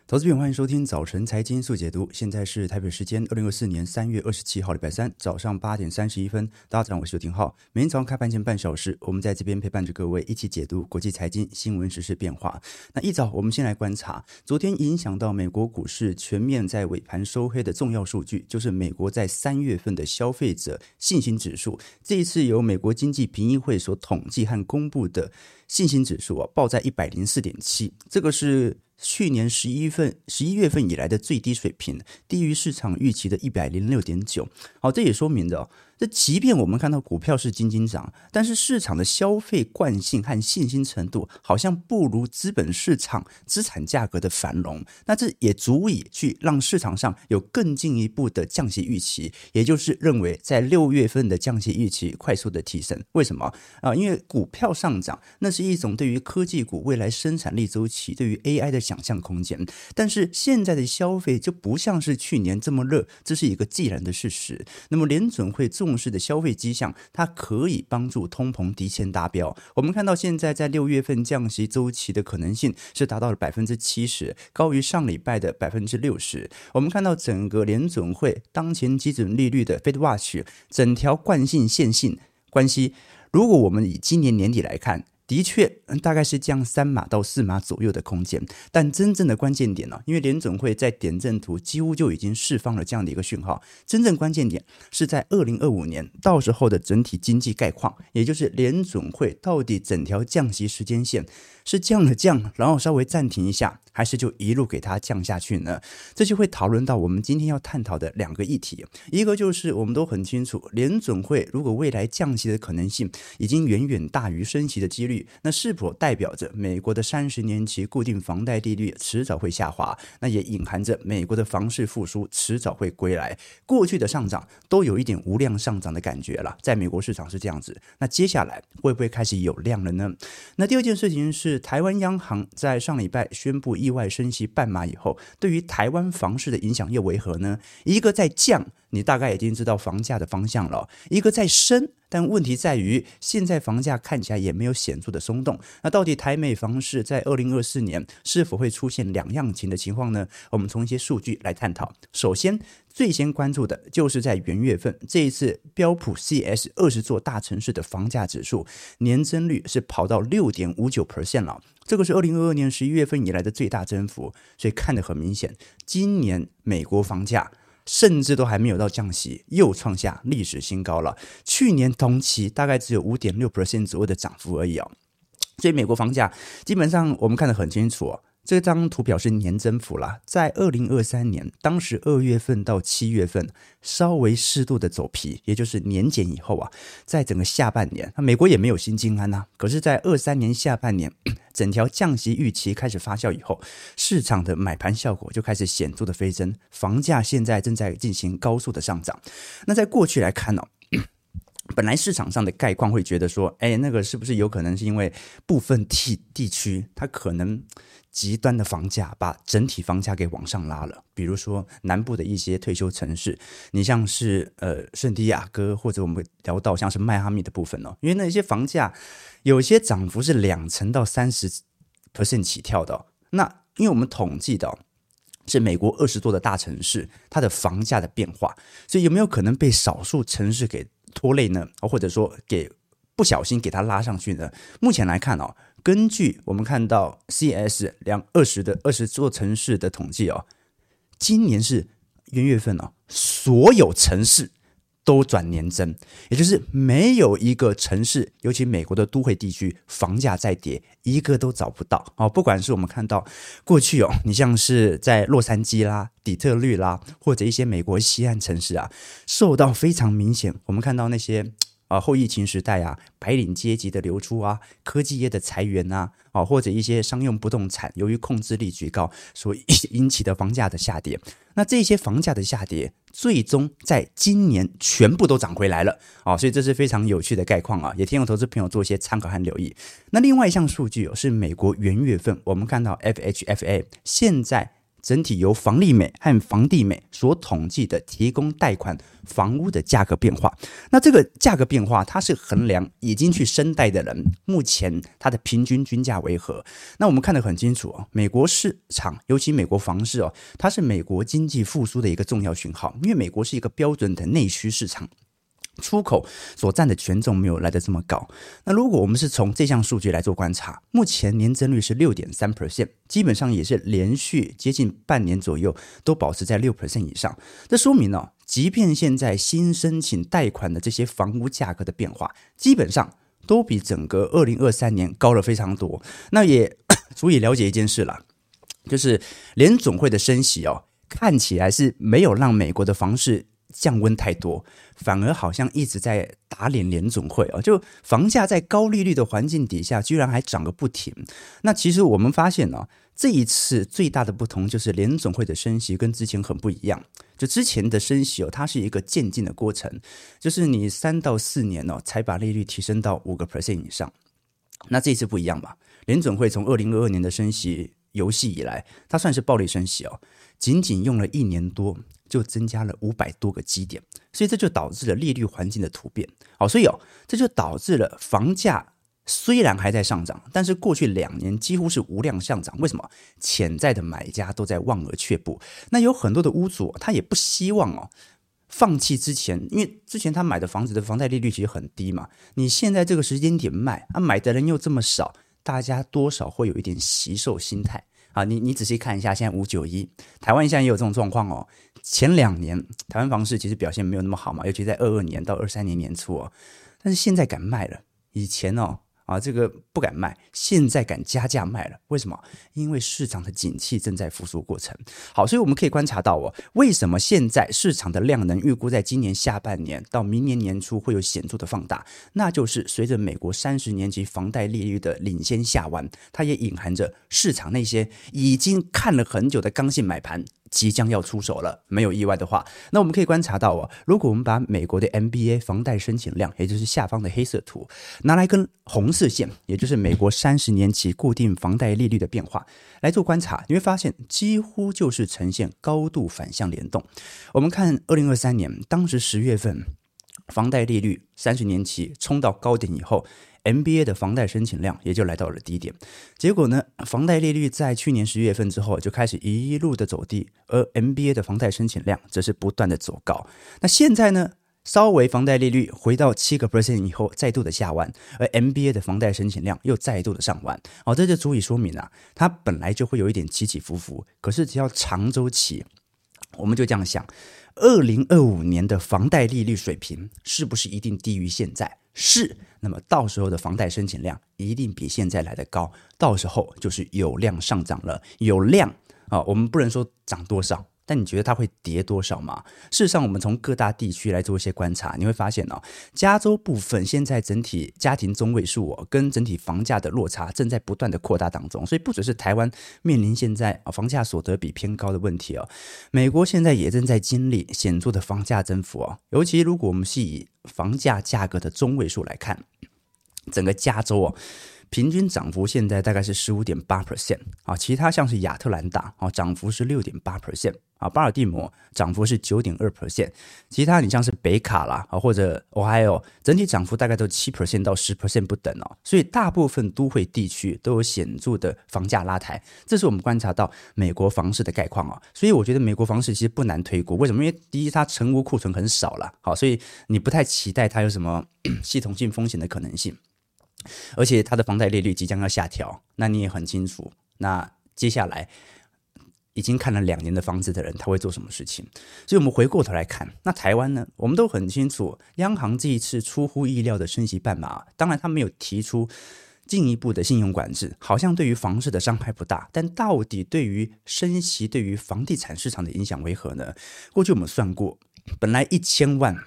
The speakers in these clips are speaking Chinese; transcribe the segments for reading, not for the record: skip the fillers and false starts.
投资朋友欢迎收听早晨财经速解读，现在是台北时间2024年3月27号礼拜三早上8点31分，大家早上我是刘廷浩。每天早上开盘前半小时，我们在这边陪伴着各位一起解读国际财经新闻时事变化。那一早我们先来观察昨天影响到美国股市全面在尾盘收黑的重要数据，就是美国在3月份的消费者信心指数。这一次由美国经济评议会所统计和公布的信心指数报在 104.7， 这个是去年11月份以来的最低水平，低于市场预期的 106.9。 这也说明的这即便我们看到股票是斤斤涨，但是市场的消费惯性和信心程度好像不如资本市场资产价格的繁荣，那这也足以去让市场上有更进一步的降息预期，也就是认为在6月份的降息预期快速的提升。为什么？因为股票上涨那是一种对于科技股未来生产力周期，对于 AI 的想象空间，但是现在的消费就不像是去年这么热，这是一个既然的事实。那么联准会重视的消费迹象，它可以帮助通膨提前达标。我们看到现在在6月份降息周期的可能性是达到了 70%， 高于上礼拜的 60%。 我们看到整个联准会当前基准利率的 Fed Watch 整条惯性线性关系，如果我们以今年年底来看，的确大概是降3码到4码左右的空间，但真正的关键点因为联准会在点阵图几乎就已经释放了这样的一个讯号，真正关键点是在2025年到时候的整体经济概况，也就是联准会到底整条降息时间线是降了降，然后稍微暂停一下，还是就一路给它降下去呢？这就会讨论到我们今天要探讨的两个议题，一个就是我们都很清楚，联准会如果未来降息的可能性已经远远大于升息的几率，那是否代表着美国的30年期固定房贷利率迟早会下滑？那也隐含着美国的房市复苏迟早会归来。过去的上涨都有一点无量上涨的感觉了，在美国市场是这样子，那接下来会不会开始有量了呢？那第二件事情是台湾央行在上礼拜宣布意外升息半码以后，对于台湾房市的影响又为何呢？一个在降，你大概已经知道房价的方向了，一个在升，但问题在于现在房价看起来也没有显著的松动，那到底台美房市在2024年是否会出现两样情的情况呢？我们从一些数据来探讨。首先最先关注的就是在元月份，这一次标普 CS 20座大城市的房价指数年增率是跑到 6.59% 了，这个是2022年11月份以来的最大增幅，所以看得很明显，今年美国房价甚至都还没有到降息，又创下历史新高了。去年同期大概只有 5.6% 左右的涨幅而已所以美国房价基本上我们看得很清楚这张图表是年增幅啦，在2023年当时2月份到7月份稍微适度的走皮，也就是年检以后在整个下半年美国也没有新金安可是在23年下半年整条降息预期开始发酵以后，市场的买盘效果就开始显著的飞升，房价现在正在进行高速的上涨。那在过去来看本来市场上的概况会觉得说那个是不是有可能是因为部分地区它可能极端的房价把整体房价给往上拉了，比如说南部的一些退休城市，你像是圣地亚哥，或者我们聊到像是迈阿密的部分因为那些房价有些涨幅是20%到30% 起跳的那因为我们统计的是美国20座的大城市它的房价的变化，所以有没有可能被少数城市给拖累呢？或者说给不小心给它拉上去呢？目前来看根据我们看到 CS 20座城市的统计今年是元月份所有城市都转年增，也就是没有一个城市，尤其美国的都会地区房价在跌，一个都找不到不管是我们看到过去你像是在洛杉矶啦、底特律啦，或者一些美国西岸城市受到非常明显，我们看到那些后疫情时代白领阶级的流出科技业的裁员或者一些商用不动产由于控制力居高所引起的房价的下跌，那这些房价的下跌最终在今年全部都涨回来了所以这是非常有趣的概况也提供投资朋友做一些参考和留意。那另外一项数据是美国元月份，我们看到 FHFA 现在整体由房利美和房地美所统计的提供贷款房屋的价格变化。那这个价格变化，它是衡量已经去申贷的人目前它的平均均价为何。那我们看得很清楚哦，美国市场，尤其美国房市哦，它是美国经济复苏的一个重要讯号，因为美国是一个标准的内需市场。出口所占的权重没有来得这么高。那如果我们是从这项数据来做观察，目前年增率是 6.3%， 基本上也是连续接近半年左右都保持在 6% 以上。这说明哦，即便现在新申请贷款的这些房屋价格的变化，基本上都比整个2023年高了非常多。那也足以了解一件事啦，就是联总会的升息哦，看起来是没有让美国的房市降温太多，反而好像一直在打脸联总会哦，就房价在高利率的环境底下，居然还涨个不停。那其实我们发现呢，这一次最大的不同就是联总会的升息跟之前很不一样。就之前的升息哦，它是一个渐进的过程，就是你3到4年哦，才把利率提升到5% 以上。那这一次不一样吧？联总会从2022年的升息游戏以来，它算是暴力升息哦，仅仅用了1年多就增加了500多个基点，所以这就导致了利率环境的突变。好，所以这就导致了房价虽然还在上涨，但是过去2年几乎是无量上涨。为什么？潜在的买家都在望而却步。那有很多的屋主他也不希望放弃之前，因为之前他买的房子的房贷利率其实很低嘛，你现在这个时间点卖买的人又这么少，大家多少会有一点惜售心态。你仔细看一下，现在591，台湾现在也有这种状况哦。前2年台湾房市其实表现没有那么好嘛，尤其在22年到23年年初哦，但是现在敢卖了，以前这个不敢卖，现在敢加价卖了。为什么？因为市场的景气正在复苏过程。好，所以我们可以观察到为什么现在市场的量能预估在今年下半年到明年年初会有显著的放大，那就是随着美国30年期房贷利率的领先下弯，它也隐含着市场那些已经看了很久的刚性买盘即将要出手了。没有意外的话，那我们可以观察到如果我们把美国的 MBA 房贷申请量，也就是下方的黑色图，拿来跟红色线，也就是美国30年期固定房贷利率的变化来做观察，你会发现几乎就是呈现高度反向联动。我们看2023年，当时10月份房贷利率30年期冲到高点以后， MBA 的房贷申请量也就来到了低点。结果呢，房贷利率在去年10月份之后就开始一路的走低，而 MBA 的房贷申请量则是不断的走高。那现在呢，稍微房贷利率回到7% 以后再度的下弯，而 MBA 的房贷申请量又再度的上弯。这就足以说明它本来就会有一点起起伏伏，可是只要长周期，我们就这样想，2025年的房贷利率水平是不是一定低于现在？是，那么到时候的房贷申请量一定比现在来得高，到时候就是有量上涨了。有量我们不能说涨多少，但你觉得它会跌多少吗？事实上，我们从各大地区来做一些观察，你会发现加州部分现在整体家庭中位数跟整体房价的落差正在不断的扩大当中，所以不只是台湾面临现在房价所得比偏高的问题美国现在也正在经历显著的房价增幅尤其如果我们是以房价价格的中位数来看，整个加州平均涨幅现在大概是 15.8%， 其他像是亚特兰大涨幅是 6.8%， 巴尔的摩涨幅是 9.2%， 其他你像是北卡啦或者 Ohio 整体涨幅大概都 7% 到 10% 不等所以大部分都会地区都有显著的房价拉抬，这是我们观察到美国房市的概况所以我觉得美国房市其实不难推估。为什么？因为第一，它成屋库存很少啦，所以你不太期待它有什么系统性风险的可能性，而且它的房贷利率即将要下调，那你也很清楚，那接下来已经看了2年的房子的人他会做什么事情。所以我们回过头来看，那台湾呢，我们都很清楚，央行这一次出乎意料的升息半码，当然他没有提出进一步的信用管制，好像对于房市的伤害不大，但到底对于升息对于房地产市场的影响为何呢？过去我们算过，本来1000万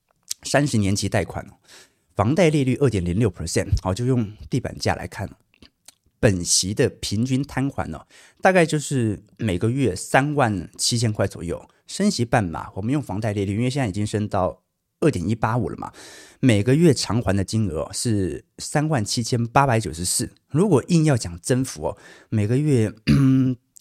30年期贷款房贷利率 2.06%， 就用地板价来看，本息的平均摊还大概就是每个月37000块左右。升息半码，我们用房贷利率，因为现在已经升到 2.185 了嘛，每个月偿还的金额是37894。如果硬要讲增幅每个月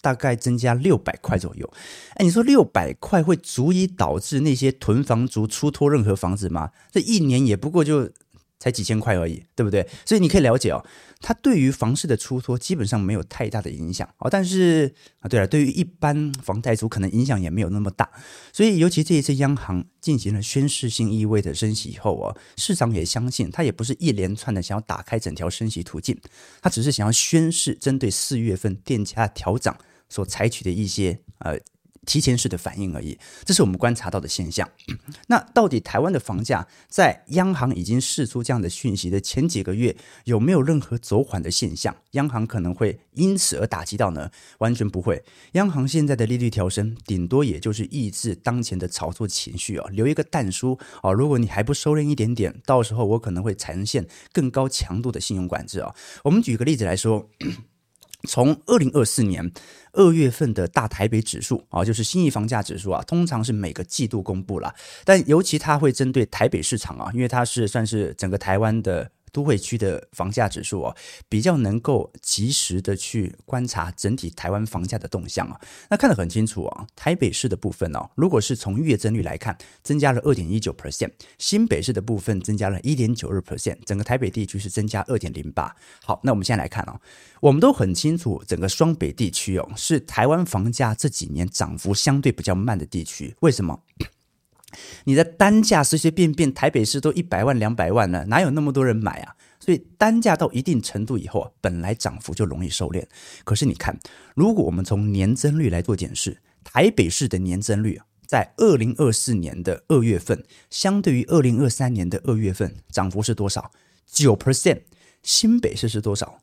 大概增加600块左右。你说600块会足以导致那些囤房族出脱任何房子吗？这一年也不过就才几千块而已，对不对？所以你可以了解它对于房市的出脱基本上没有太大的影响但是对了，对于一般房贷族可能影响也没有那么大。所以尤其这一次央行进行了宣示性意味的升息以后市场也相信它也不是一连串的想要打开整条升息途径，它只是想要宣示针对4月份电价调涨所采取的一些提前式的反应而已，这是我们观察到的现象。那到底台湾的房价在央行已经释出这样的讯息的前几个月有没有任何走缓的现象？央行可能会因此而打击到呢？完全不会。央行现在的利率调升顶多也就是抑制当前的炒作情绪留一个弹书如果你还不收敛一点点，到时候我可能会呈现更高强度的信用管制我们举个例子来说，从2024年2月份的大台北指数就是信义房价指数通常是每个季度公布啦，但尤其它会针对台北市场因为它是算是整个台湾的都会区的房价指数比较能够及时的去观察整体台湾房价的动向那看得很清楚台北市的部分如果是从月增率来看，增加了 2.19%， 新北市的部分增加了 1.92%， 整个台北地区是增加 2.08%。 好，那我们现在来看我们都很清楚整个双北地区是台湾房价这几年涨幅相对比较慢的地区。为什么？你的单价随随便便台北市都100万200万了，哪有那么多人买所以单价到一定程度以后本来涨幅就容易收敛。可是你看，如果我们从年增率来做检视，台北市的年增率在2024年的2月份相对于2023年的2月份涨幅是多少？ 9%。 新北市是多少？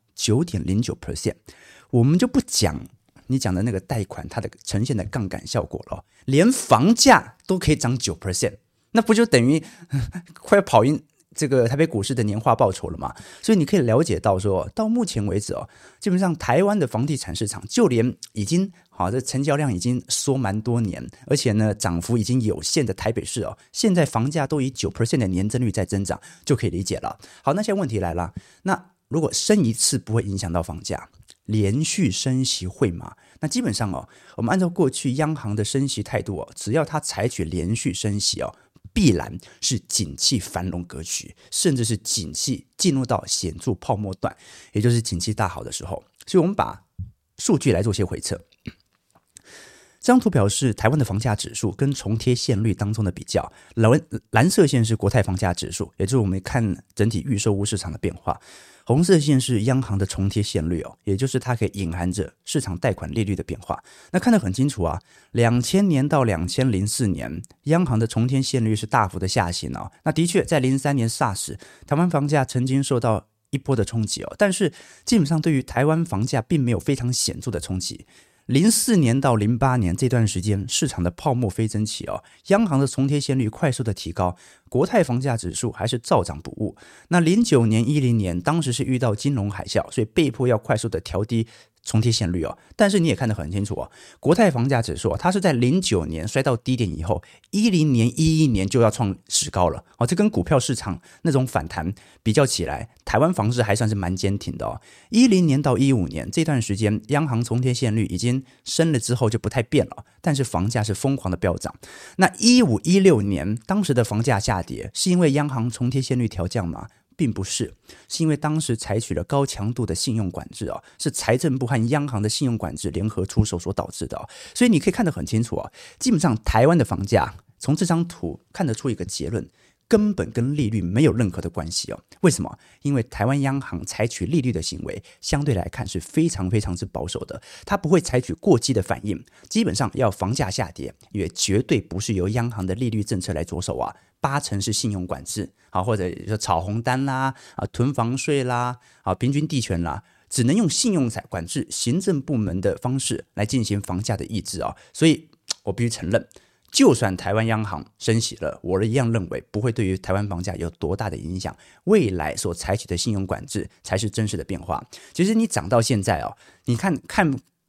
9.09%。 我们就不讲你讲的那个贷款它的呈现的杠杆效果了，连房价都可以涨 9%， 那不就等于快要跑赢这个台北股市的年化报酬了嘛？所以你可以了解到说，到目前为止基本上台湾的房地产市场就连已经这成交量已经缩蛮多年，而且呢涨幅已经有限的台北市现在房价都以 9% 的年增率在增长，就可以理解了。好，那现在问题来了，那如果升一次不会影响到房价，连续升息会吗？那基本上我们按照过去央行的升息态度只要它采取连续升息必然是景气繁荣格局，甚至是景气进入到显著泡沫段，也就是景气大好的时候。所以我们把数据来做些回测。这张图表是台湾的房价指数跟重贴现率当中的比较，蓝色线是国泰房价指数，也就是我们看整体预售屋市场的变化。红色线是央行的重贴现率也就是它可以隐含着市场贷款利率的变化。那看得很清楚2000年到2004年央行的重贴现率是大幅的下行那的确在03年 SARS 台湾房价曾经受到一波的冲击但是基本上对于台湾房价并没有非常显著的冲击。04年到08年这段时间市场的泡沫飞增期央行的重贴现率快速的提高，国泰房价指数还是照涨不误。那09年10年当时是遇到金融海啸，所以被迫要快速的调低重贴现率但是你也看得很清楚国泰房价指数它是在09年摔到低点以后10年11年就要创史高了这跟股票市场那种反弹比较起来，台湾房市还算是蛮坚挺的10年到15年这段时间央行重贴现率已经升了之后就不太变了，但是房价是疯狂的飙涨。那15、16年当时的房价下跌是因为央行重贴现率调降吗？并不是，是因为当时采取了高强度的信用管制是财政部和央行的信用管制联合出手所导致的所以你可以看得很清楚基本上台湾的房价从这张图看得出一个结论，根本跟利率没有任何的关系为什么？因为台湾央行采取利率的行为相对来看是非常非常之保守的，它不会采取过激的反应，基本上要房价下跌也绝对不是由央行的利率政策来着手80%是信用管制或者说炒红单啦囤房税啦平均地权啦，只能用信用管制行政部门的方式来进行房价的抑制所以我必须承认，就算台湾央行升息了，我一样认为不会对于台湾房价有多大的影响，未来所采取的信用管制才是真实的变化。其实你涨到现在你看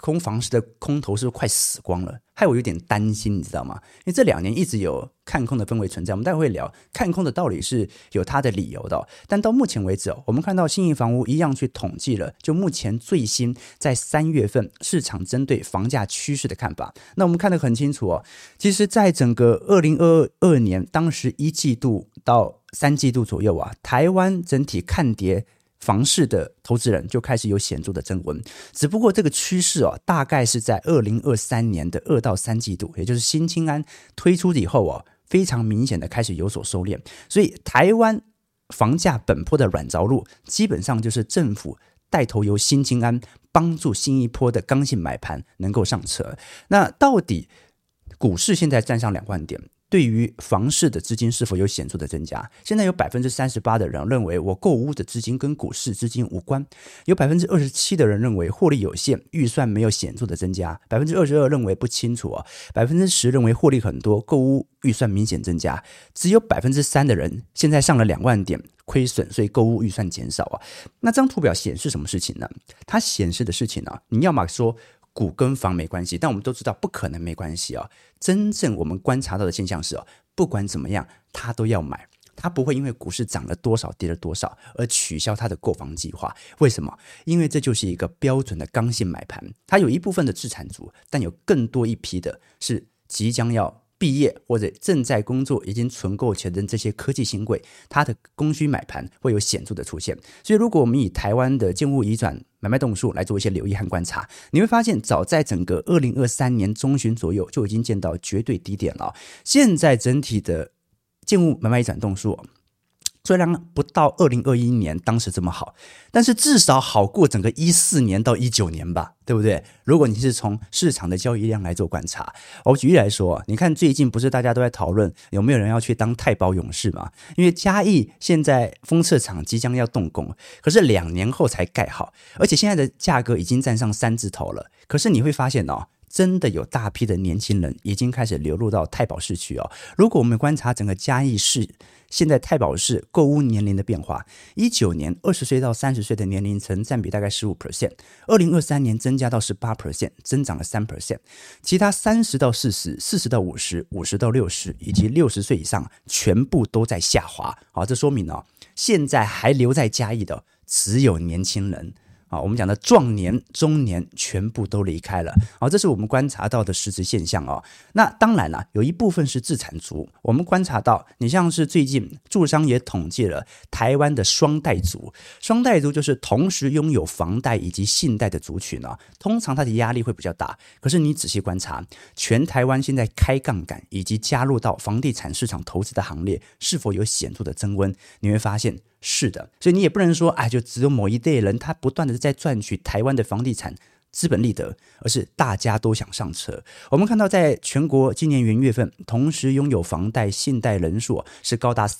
空房市的空头是不是快死光了，害我有点担心，你知道吗？因为这2年一直有看空的氛围存在，我们待会会聊看空的道理是有它的理由的，但到目前为止我们看到信义房屋一样去统计了，就目前最新在3月份市场针对房价趋势的看法，那我们看得很清楚其实在整个2022年当时1季度到3季度左右台湾整体看跌房市的投资人就开始有显著的增温，只不过这个趋势大概是在2023年的2到3季度，也就是新青安推出以后非常明显的开始有所收敛，所以台湾房价本波的软着陆基本上就是政府带头由新青安帮助新一波的刚性买盘能够上车。那到底股市现在站上2万点，对于房市的资金是否有显著的增加？现在有 38% 的人认为我购屋的资金跟股市资金无关，有 27% 的人认为获利有限，预算没有显著的增加， 22% 认为不清楚10% 认为获利很多，购屋预算明显增加，只有 3% 的人现在上了2万点亏损，所以购屋预算减少那这张图表显示什么事情呢？它显示的事情你要么说股跟房没关系，但我们都知道不可能没关系真正我们观察到的现象是不管怎么样他都要买，他不会因为股市涨了多少跌了多少而取消他的购房计划。为什么？因为这就是一个标准的刚性买盘，它有一部分的自产族，但有更多一批的是即将要毕业或者正在工作已经存够钱的这些科技新贵，它的供需买盘会有显著的出现。所以如果我们以台湾的建物移转买卖动数来做一些留意和观察，你会发现早在整个2023年中旬左右就已经见到绝对低点了。现在整体的建物买卖移转动数虽然不到2021年当时这么好，但是至少好过整个14年到19年吧，对不对？如果你是从市场的交易量来做观察，我举例来说，你看最近不是大家都在讨论有没有人要去当太保勇士吗？因为嘉义现在封测厂即将要动工，可是2年后才盖好，而且现在的价格已经站上3字头了，可是你会发现真的有大批的年轻人已经开始流入到太保市区如果我们观察整个嘉义市现在太保市购屋年龄的变化，19年20岁到30岁的年龄层占比大概 15%， 2023年增加到 18%， 增长了 3%， 其他30到40、40到50、50到60以及60岁以上全部都在下滑。这说明现在还留在嘉义的只有年轻人。我们讲的壮年、中年全部都离开了，这是我们观察到的实质现象那当然有一部分是自产族，我们观察到，你像是最近住商也统计了台湾的双贷族，双贷族就是同时拥有房贷以及信贷的族群通常它的压力会比较大，可是你仔细观察，全台湾现在开杠杆以及加入到房地产市场投资的行列是否有显著的增温，你会发现是的。所以你也不能说就只有某一类人他不断的在赚取台湾的房地产资本利得，而是大家都想上车。我们看到在全国今年元月份同时拥有房贷信贷人数是高达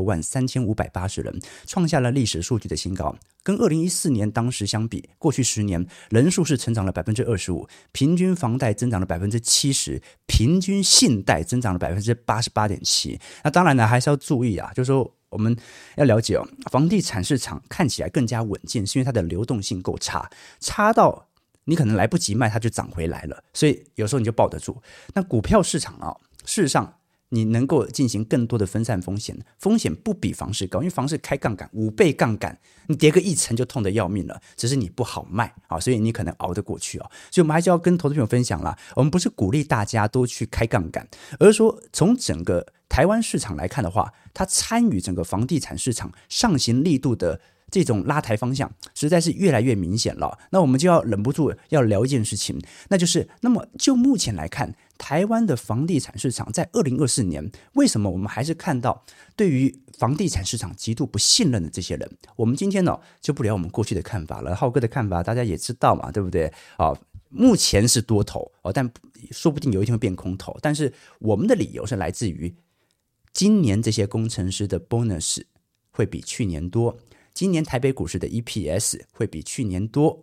363580人，创下了历史数据的新高，跟2014年当时相比，过去10年人数是成长了 25%， 平均房贷增长了 70%， 平均信贷增长了 88.7%。 那当然呢还是要注意就是说我们要了解房地产市场看起来更加稳健，是因为它的流动性够差，差到你可能来不及卖它就涨回来了，所以有时候你就抱得住。那股票市场事实上你能够进行更多的分散风险，风险不比房市高，因为房市开杠杆5倍杠杆，你跌个1成就痛得要命了，只是你不好卖所以你可能熬得过去所以我们还是要跟投资朋友分享啦，我们不是鼓励大家都去开杠杆，而是说从整个台湾市场来看的话，它参与整个房地产市场上行力度的这种拉抬方向实在是越来越明显了。那我们就要忍不住要聊一件事情，那就是那么就目前来看，台湾的房地产市场在2024年为什么我们还是看到对于房地产市场极度不信任的这些人？我们今天就不聊我们过去的看法了，浩哥的看法大家也知道嘛，对不对目前是多头但说不定有一天会变空头，但是我们的理由是来自于今年这些工程师的 bonus 会比去年多，今年台北股市的 EPS 会比去年多，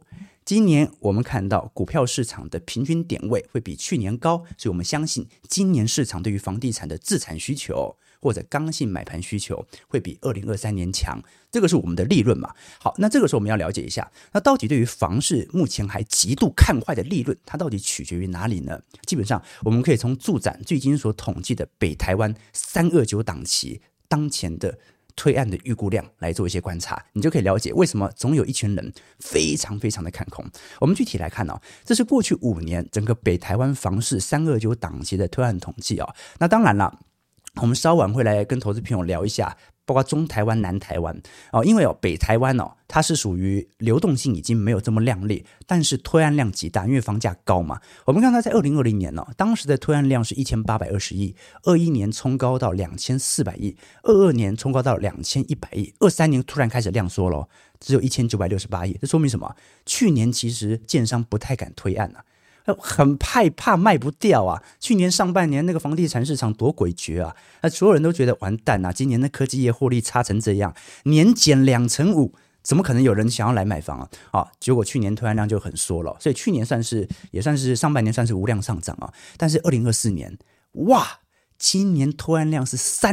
今年我们看到股票市场的平均点位会比去年高，所以我们相信今年市场对于房地产的自产需求或者刚性买盘需求会比2023年强，这个是我们的利润嘛。好，那这个时候我们要了解一下，那到底对于房市目前还极度看坏的利润，它到底取决于哪里呢？基本上我们可以从住展最近所统计的北台湾329档期当前的推案的预估量来做一些观察，你就可以了解为什么总有一群人非常非常的看空。我们具体来看这是过去5年整个北台湾房市329档期的推案统计那当然了，我们稍晚会来跟投资朋友聊一下包括中台湾、南台湾因为北台湾它是属于流动性已经没有这么亮丽，但是推案量极大，因为房价高嘛。我们看到在2020年当时的推案量是1820亿，21年冲高到2400亿，22年冲高到2100亿，23年突然开始量缩了，只有1968亿。这说明什么？去年其实建商不太敢推案很害怕卖不掉去年上半年那个房地产市场多诡谲所有人都觉得完蛋今年的科技业获利差成这样，年减2%，怎么可能有人想要来买房结果去年推案量就很缩了，所以去年也算是上半年算是无量上涨但是2024年今年推案量是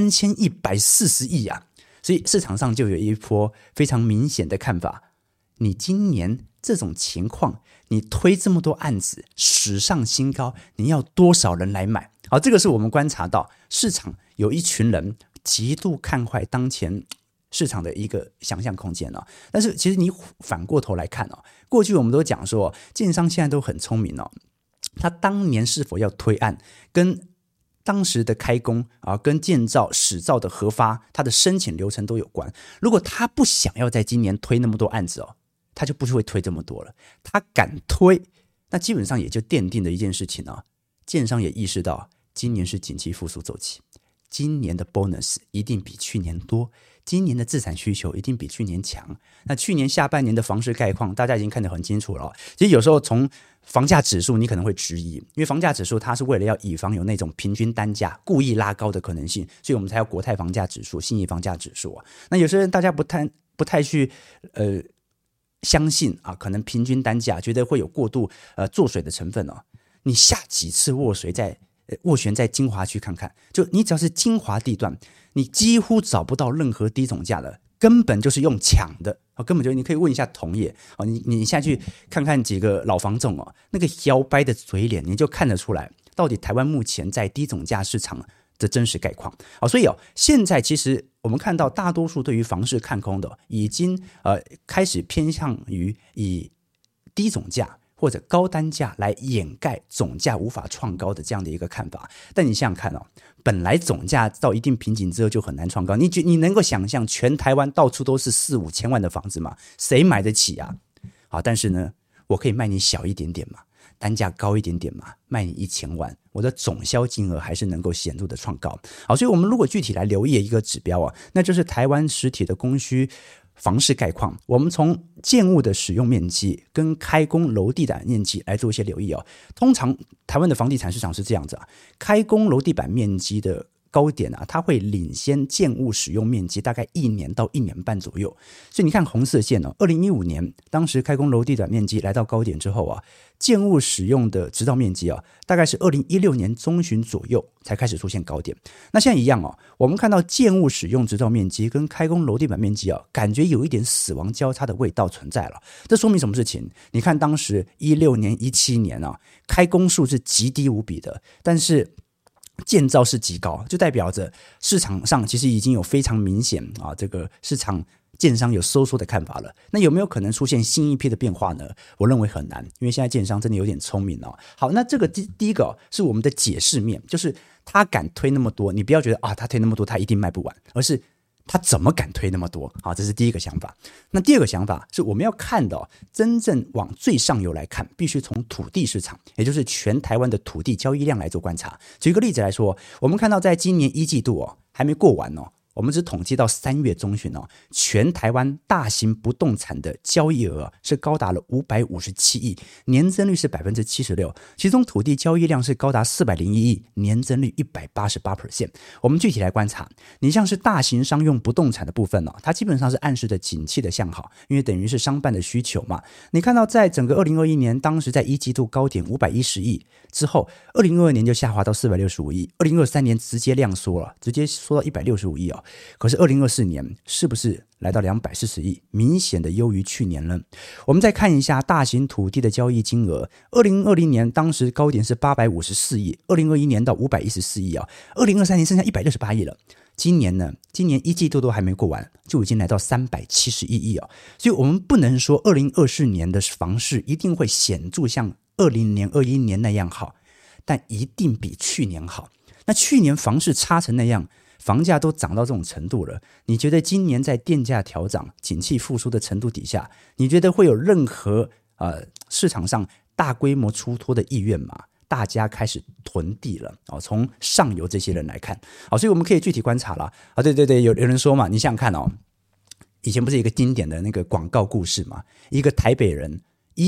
3140亿所以市场上就有一波非常明显的看法，你今年这种情况，你推这么多案子，史上新高，你要多少人来买？这个是我们观察到市场有一群人极度看坏当前市场的一个想象空间但是其实你反过头来看过去我们都讲说建商现在都很聪明他当年是否要推案跟当时的开工跟建造使照的核发，他的申请流程都有关。如果他不想要在今年推那么多案子他就不会推这么多了。他敢推，那基本上也就奠定了一件事情建商也意识到今年是景气复苏周期，今年的 bonus 一定比去年多，今年的自产需求一定比去年强。那去年下半年的房市概况大家已经看得很清楚了其实有时候从房价指数你可能会质疑，因为房价指数它是为了要以防有那种平均单价故意拉高的可能性，所以我们才有国泰房价指数、信义房价指数那有些人大家不太去相信可能平均单价觉得会有过度做水的成分你下几次斡旋在精华区看看，就你只要是精华地段，你几乎找不到任何低总价的，根本就是用抢的根本就你可以问一下同业你下去看看几个老房仲那个摇摆的嘴脸，你就看得出来到底台湾目前在低总价市场的真实概况所以现在其实我们看到大多数对于房市看空的已经开始偏向于以低总价或者高单价来掩盖总价无法创高的这样的一个看法。但你想想看本来总价到一定瓶颈之后就很难创高，你能够想象全台湾到处都是4-5千万的房子吗？谁买得起但是呢我可以卖你小一点点嘛，单价高一点点嘛，卖你1000万，我的总销金额还是能够显著的创高所以我们如果具体来留意一个指标那就是台湾实体的供需房市概况，我们从建物的使用面积跟开工楼地板面积来做一些留意通常台湾的房地产市场是这样子开工楼地板面积的高点它会领先建物使用面积大概1年到1年半左右。所以你看红色线2015年当时开工楼地板面积来到高点之后建物使用的执照面积大概是2016年中旬左右才开始出现高点。那现在一样我们看到建物使用执照面积跟开工楼地板面积感觉有一点死亡交叉的味道存在了。这说明什么事情？你看当时16年、17年开工数是极低无比的，但是建造是极高，就代表着市场上其实已经有非常明显这个市场建商有收缩的看法了。那有没有可能出现新一批的变化呢？我认为很难，因为现在建商真的有点聪明好，那这个第一个是我们的解释面，就是他敢推那么多，你不要觉得他推那么多他一定卖不完，而是他怎么敢推那么多这是第一个想法。那第二个想法是我们要看的真正往最上游来看，必须从土地市场，也就是全台湾的土地交易量来做观察。举个例子来说，我们看到在今年1季度还没过完我们只统计到3月中旬哦，全台湾大型不动产的交易额是高达了557亿，年增率是 76%， 其中土地交易量是高达401亿，年增率 188%。 我们具体来观察，你像是大型商用不动产的部分它基本上是暗示着景气的向好，因为等于是商办的需求嘛。你看到在整个2021年，当时在一季度高点510亿之后，2022年就下滑到465亿，2023年直接量缩了，直接缩到165亿可是2024年是不是来到240亿，明显的优于去年了。我们再看一下大型土地的交易金额，2020年当时高点是854亿，2021年到514亿2023年剩下168亿了。今年呢？今年一季度都还没过完，就已经来到371亿所以我们不能说2024年的房市一定会显著像20年、21年那样好，但一定比去年好。那去年房市差成那样，房价都涨到这种程度了，你觉得今年在电价调涨、景气复苏的程度底下，你觉得会有任何市场上大规模出脱的意愿吗？大家开始囤地了从上游这些人来看所以我们可以具体观察了对，有人说嘛，你想想看以前不是一个经典的那个广告故事嘛，一个台北人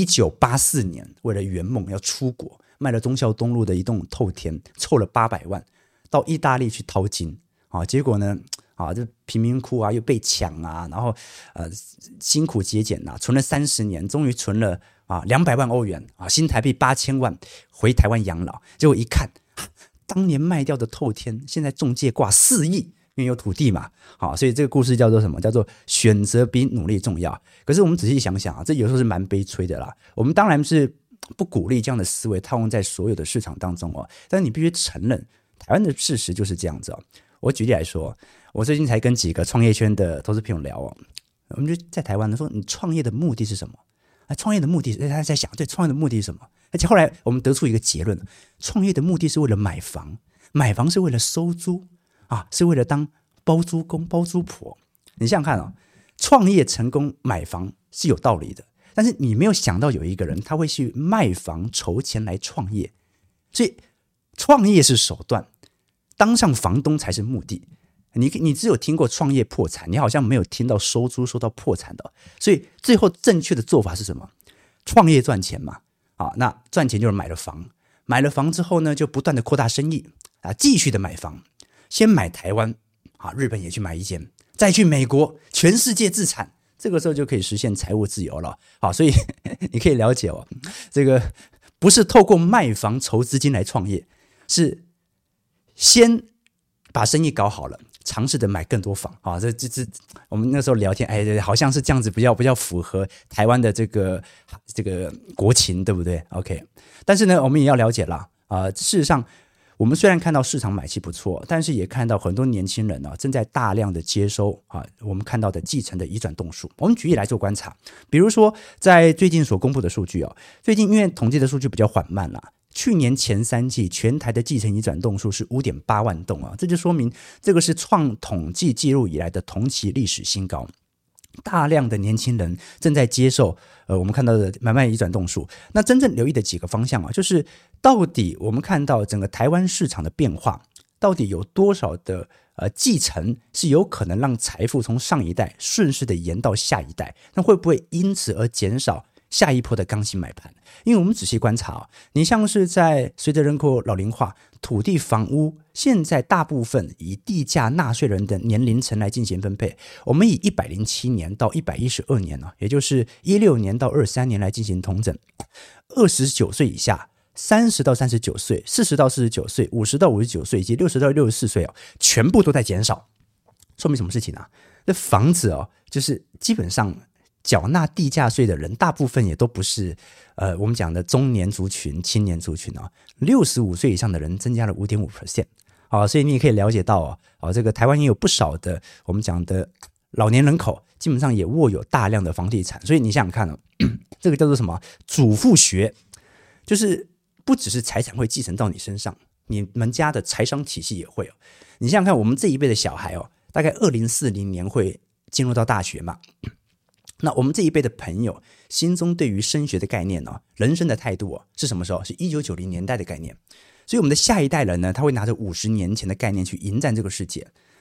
1984年为了圆梦要出国，卖了忠孝东路的一栋透天，凑了800万到意大利去淘金结果呢就贫民窟又被抢然后辛苦节俭存了30年，终于存了200万欧元新台币8000万，回台湾养老。结果一看，当年卖掉的透天，现在中介挂4亿，因为有土地嘛所以这个故事叫做什么？叫做选择比努力重要。可是我们仔细想想这有时候是蛮悲催的啦。我们当然是不鼓励这样的思维套用在所有的市场当中但是你必须承认，台湾的事实就是这样子我举例来说，我最近才跟几个创业圈的投资朋友聊我们就在台湾说，你创业的目的是什么？创业的目的，他在想，对，创业的目的是什么？而且后来我们得出一个结论，创业的目的是为了买房，买房是为了收租是为了当包租公包租婆。你想想看创业成功买房是有道理的，但是你没有想到有一个人他会去卖房筹钱来创业，所以创业是手段，当上房东才是目的。你只有听过创业破产，你好像没有听到收租收到破产的所以最后正确的做法是什么？创业赚钱嘛那赚钱就是买了房，买了房之后呢，就不断的扩大生意继续的买房，先买台湾日本也去买一间，再去美国，全世界自产，这个时候就可以实现财务自由了所以你可以了解这个不是透过卖房筹资金来创业，是先把生意搞好了，尝试着买更多房这我们那时候聊天对，好像是这样子比较符合台湾的这个国情，对不对 ？OK， 但是呢，我们也要了解啦事实上我们虽然看到市场买气不错，但是也看到很多年轻人正在大量的接收我们看到的继承的移转栋数。我们举例来做观察，比如说在最近所公布的数据最近因为统计的数据比较缓慢啦，去年前3季全台的继承移转栋数是 5.8 万栋这就说明这个是创统计记录以来的同期历史新高。大量的年轻人正在接受我们看到的买卖移转栋数。那真正留意的几个方向就是到底我们看到整个台湾市场的变化，到底有多少的继承是有可能让财富从上一代顺势的延到下一代，那会不会因此而减少下一波的刚性买盘？因为我们仔细观察你像是在随着人口老龄化，土地房屋现在大部分以地价纳税人的年龄层来进行分配。我们以107年到112年也就是16年到23年来进行统整。29岁以下、30到39岁、40到49岁、50到59岁以及60到64岁全部都在减少。说明什么事情这房子就是基本上缴纳地价税的人大部分也都不是我们讲的中年族群、青年族群65岁以上的人增加了 5.5%所以你也可以了解到这个台湾也有不少的我们讲的老年人口，基本上也握有大量的房地产。所以你想想看这个叫做什么祖父学，就是不只是财产会继承到你身上，你们家的财商体系也会你想想看，我们这一辈的小孩大概2040年会进入到大学嘛，那我们这一辈的朋友心中对于升学的概念人生的态度是什么时候？是1990年代的概念。所以我们的下一代人呢，他会拿着50年前的概念去迎战这个世界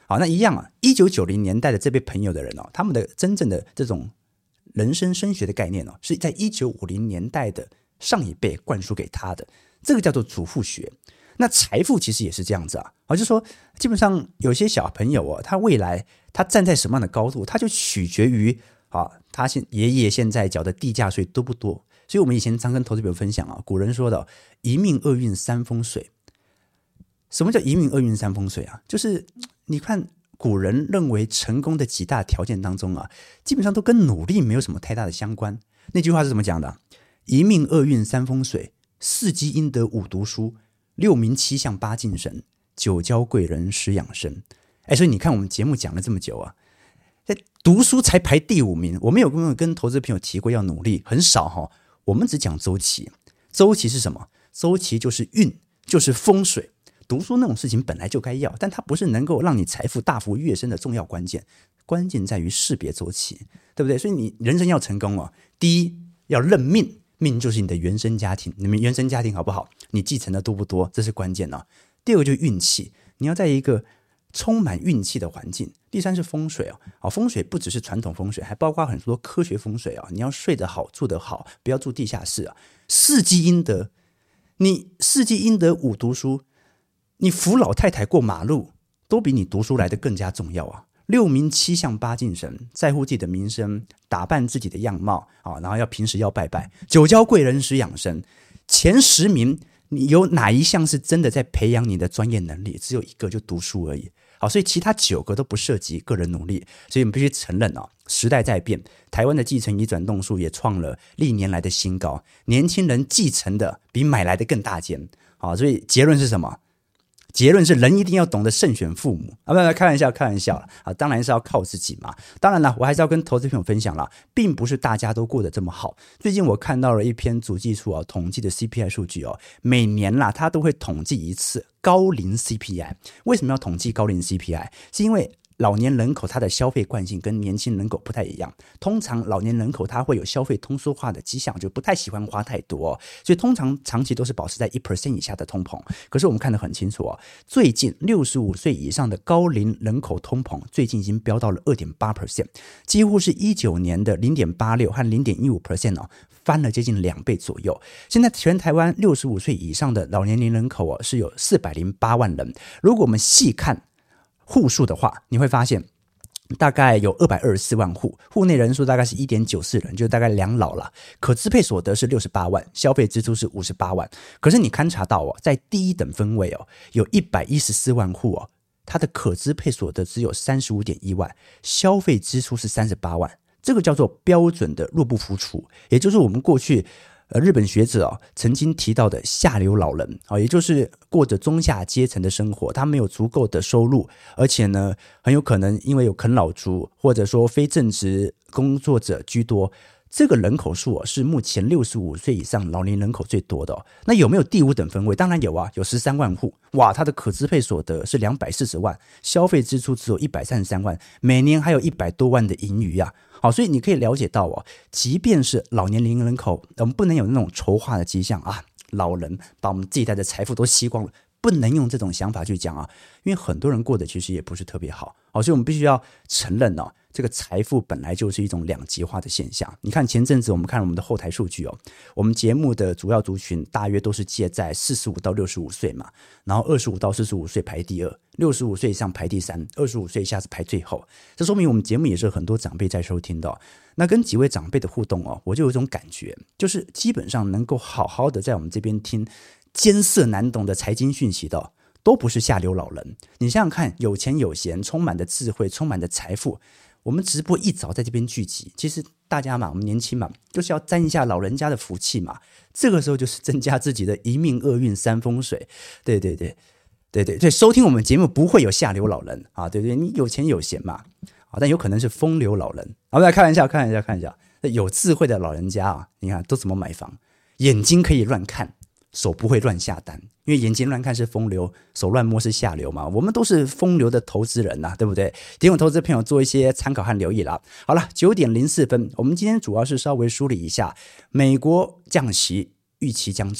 好，那一样啊，1990年代的这辈朋友的人他们的真正的这种人生升学的概念是在1950年代的上一辈灌输给他的，这个叫做祖父学。那财富其实也是这样子就是说基本上有些小朋友他未来他站在什么样的高度，他就取决于他爷爷现在缴的地价税多不多。所以我们以前常跟投资朋友分享古人说的一命二运三风水。什么叫一命二运三风水就是你看古人认为成功的几大条件当中基本上都跟努力没有什么太大的相关。那句话是怎么讲的？一命二运三风水，四积阴德五读书，六名七相八敬神，九交贵人十养生。所以你看我们节目讲了这么久读书才排第5名。我们有没有跟投资朋友提过要努力？很少我们只讲周期。周期是什么？周期就是运，就是风水。读书那种事情本来就该要，但它不是能够让你财富大幅跃升的重要关键。关键在于识别周期，对不对？所以你人生要成功第一要认命，命就是你的原生家庭，你们原生家庭好不好？你继承的多不多？这是关键第二个就是运气，你要在一个充满运气的环境。第三是风水风水不只是传统风水，还包括很多科学风水你要睡得好，住得好，不要住地下室四积阴德，你四积阴德五读书，你扶老太太过马路都比你读书来的更加重要六名七相八敬神，在乎自己的名声，打扮自己的样貌然后平时要拜拜。九交贵人十养生，前10名你有哪一项是真的在培养你的专业能力？只有一个，就读书而已。所以其他9个都不涉及个人努力。所以我们必须承认时代在变，台湾的继承移转栋数也创了历年来的新高，年轻人继承的比买来的更大间所以结论是什么？结论是人一定要懂得慎选父母不，开玩笑当然是要靠自己嘛。当然了，我还是要跟投资朋友分享啦，并不是大家都过得这么好。最近我看到了一篇主计处统计的 CPI 数据每年它都会统计一次高龄 CPI。 为什么要统计高龄 CPI？ 是因为老年人口它的消费惯性跟年轻人口不太一样，通常老年人口它会有消费通缩化的迹象，就不太喜欢花太多所以通常长期都是保持在 1% 以下的通膨。可是我们看得很清楚最近65岁以上的高龄人口通膨最近已经飙到了 2.8%， 几乎是19年的 0.86 和 0.15% 翻了接近2倍左右。现在全台湾65岁以上的老年龄人口是有408万人。如果我们细看户数的话，你会发现大概有224万户，户内人数大概是 1.94 人，就大概2老了。可支配所得是68万，消费支出是58万。可是你勘察到在第一等分位有114万户它的可支配所得只有 35.1 万，消费支出是38万。这个叫做标准的入不敷出，也就是我们过去日本学者曾经提到的下流老人也就是过着中下阶层的生活，他没有足够的收入，而且呢很有可能因为有啃老族或者说非正职工作者居多。这个人口数是目前65岁以上老年人口最多的那有没有第5等分位？当然有有13万户。哇，他的可支配所得是240万，消费支出只有133万，每年还有100多万的盈余好，所以你可以了解到即便是老年人口，我们不能有那种筹划的迹象老人把我们这一代的财富都吸光了，不能用这种想法去讲因为很多人过得其实也不是特别好所以我们必须要承认这个财富本来就是一种两极化的现象。你看前阵子我们看我们的后台数据我们节目的主要族群大约都是介在45到65岁嘛，然后25到45岁排第2，65岁以上排第3，25岁以下是排最后。这说明我们节目也是很多长辈在收听的那跟几位长辈的互动我就有一种感觉，就是基本上能够好好的在我们这边听艰涩难懂的财经讯息的都不是下流老人。你想想看，有钱有闲，充满的智慧，充满的财富，我们直播一早在这边聚集，其实大家嘛，我们年轻嘛，就是要沾一下老人家的福气嘛。这个时候就是增加自己的一命二运三风水。对，收听我们节目不会有下流老人对不对？你有钱有闲嘛但有可能是风流老人不要开玩笑。有智慧的老人家你看都怎么买房？眼睛可以乱看，手不会乱下单，因为眼睛乱看是风流，手乱摸是下流嘛。我们都是风流的投资人对不对？提供投资朋友做一些参考和留意啦。好了，9点04分，我们今天主要是稍微梳理一下美国降息预期将至，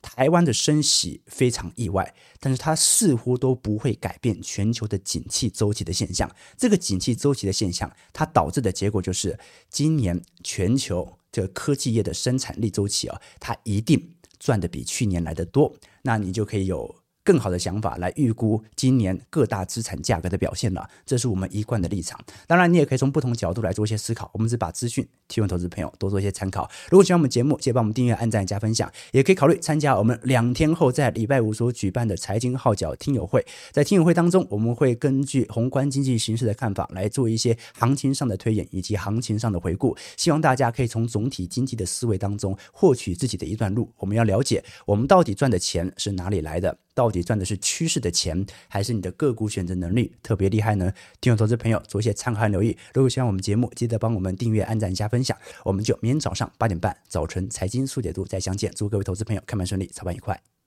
台湾的升息非常意外，但是它似乎都不会改变全球的景气周期的现象。这个景气周期的现象，它导致的结果就是今年全球这个科技业的生产力周期它一定赚得比去年来得多，那你就可以有更好的想法来预估今年各大资产价格的表现了，这是我们一贯的立场。当然你也可以从不同角度来做一些思考，我们只把资讯提供投资朋友多做一些参考。如果喜欢我们节目，记得帮我们订阅、按赞、加分享，也可以考虑参加我们2天后在礼拜五所举办的财经号角听友会。在听友会当中，我们会根据宏观经济形势的看法来做一些行情上的推演以及行情上的回顾，希望大家可以从总体经济的思维当中获取自己的一段路。我们要了解我们到底赚的钱是哪里来的，到底赚的是趋势的钱，还是你的个股选择能力特别厉害呢？听众投资朋友做一些参考和留意。如果喜欢我们节目，记得帮我们订阅、按赞、加分享。我们就明天早上8点半早晨财经速解读再相见。祝各位投资朋友开盘顺利，操盘愉快。